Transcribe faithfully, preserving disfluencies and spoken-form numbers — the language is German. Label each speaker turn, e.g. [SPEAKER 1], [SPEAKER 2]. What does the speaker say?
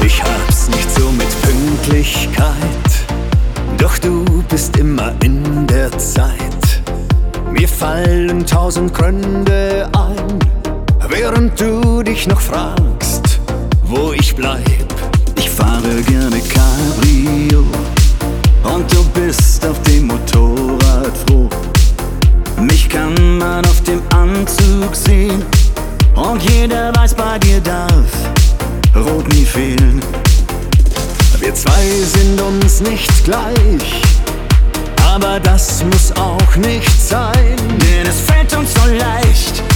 [SPEAKER 1] Ich hab's nicht so mit Pünktlichkeit, doch du bist immer in der Zeit. Mir fallen tausend Gründe ein, während du dich noch fragst, wo ich bleib. Ich fahre gerne Cabrio und du bist auf dem Motorrad froh. Mich kann man auf dem Anzug sehen und jeder weiß, bei dir darf Rot nie fehlen. Wir zwei sind uns nicht gleich, aber das muss auch nicht sein, denn es fällt uns so leicht,